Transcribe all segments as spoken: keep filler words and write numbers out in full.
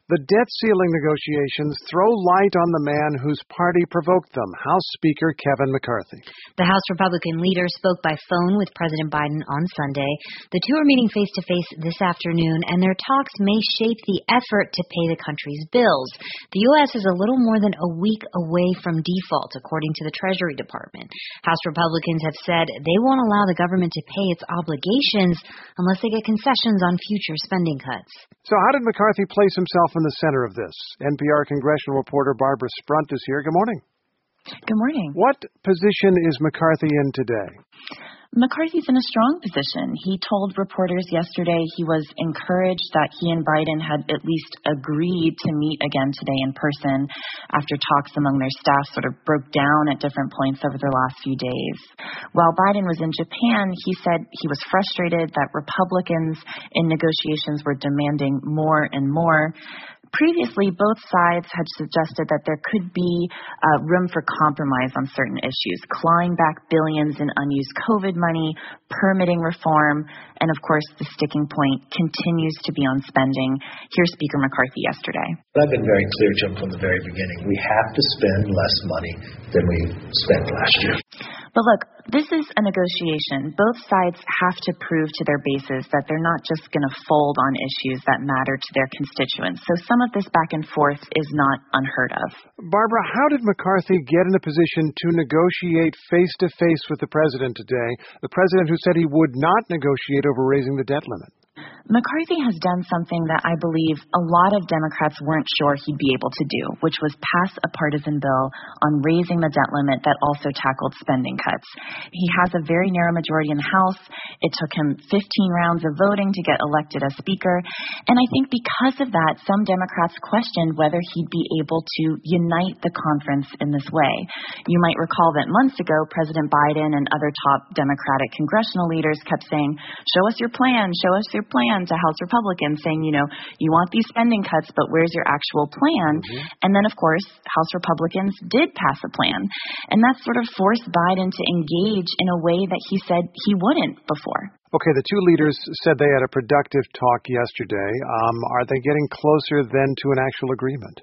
The debt ceiling negotiations throw light on the man whose party provoked them, House Speaker Kevin McCarthy. The House Republican leader spoke by phone with President Biden on Sunday. The two are meeting face-to-face this afternoon, and their talks may shape the effort to pay the country's bills. The U S is a little more than a week away from default, according to the Treasury Department. House Republicans have said they won't allow the government to pay its obligations unless they get concessions on future spending cuts. So how did McCarthy place himself in the center of this? N P R congressional reporter Barbara Sprunt is here. Good morning. Good morning. What position is McCarthy in today? McCarthy's in a strong position. He told reporters yesterday he was encouraged that he and Biden had at least agreed to meet again today in person after talks among their staff sort of broke down at different points over the last few days. While Biden was in Japan, he said he was frustrated that Republicans in negotiations were demanding more and more. Previously, both sides had suggested that there could be uh, room for compromise on certain issues, clawing back billions in unused COVID money, permitting reform, and of course, the sticking point continues to be on spending. Here's Speaker McCarthy yesterday. I've been very clear, Jim, from the very beginning. We have to spend less money than we spent last year. But look, this is a negotiation. Both sides have to prove to their bases that they're not just going to fold on issues that matter to their constituents. So some of this back and forth is not unheard of. Barbara, how did McCarthy get in a position to negotiate face-to-face with the president today, the president who said he would not negotiate over raising the debt limit? McCarthy has done something that I believe a lot of Democrats weren't sure he'd be able to do, which was pass a partisan bill on raising the debt limit that also tackled spending cuts. He has a very narrow majority in the House. It took him fifteen rounds of voting to get elected as Speaker. And I think because of that, some Democrats questioned whether he'd be able to unite the conference in this way. You might recall that months ago, President Biden and other top Democratic congressional leaders kept saying, show us your plan, show us your plan to House Republicans, saying, you know, you want these spending cuts, but where's your actual plan? Mm-hmm. And then, of course, House Republicans did pass a plan. And that sort of forced Biden to engage in a way that he said he wouldn't before. Okay, the two leaders said they had a productive talk yesterday. Um, are they getting closer then to an actual agreement?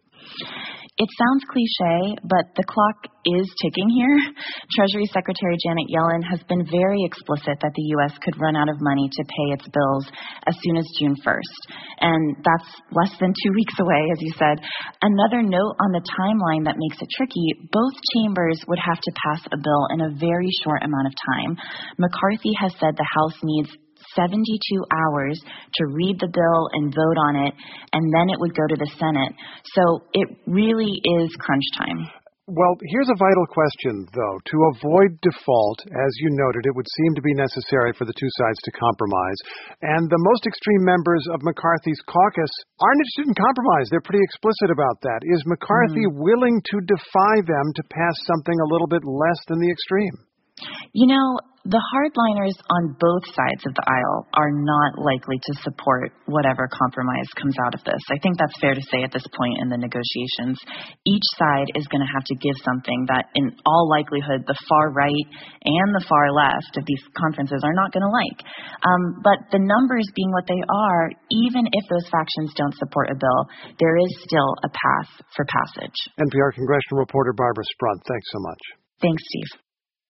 It sounds cliche, but the clock is ticking here. Treasury Secretary Janet Yellen has been very explicit that the U S could run out of money to pay its bills as soon as June first. And that's less than two weeks away, as you said. Another note on the timeline that makes it tricky, both chambers would have to pass a bill in a very short amount of time. McCarthy has said the House needs seventy-two hours to read the bill and vote on it, and then it would go to the Senate. So it really is crunch time. Well, here's a vital question, though. To avoid default, as you noted, it would seem to be necessary for the two sides to compromise. And the most extreme members of McCarthy's caucus aren't interested in compromise. They're pretty explicit about that. Is McCarthy mm. willing to defy them to pass something a little bit less than the extreme? You know, the hardliners on both sides of the aisle are not likely to support whatever compromise comes out of this. I think that's fair to say at this point in the negotiations. Each side is going to have to give something that, in all likelihood, the far right and the far left of these conferences are not going to like. Um, but the numbers being what they are, even if those factions don't support a bill, there is still a path for passage. N P R congressional reporter Barbara Sprunt, thanks so much. Thanks, Steve.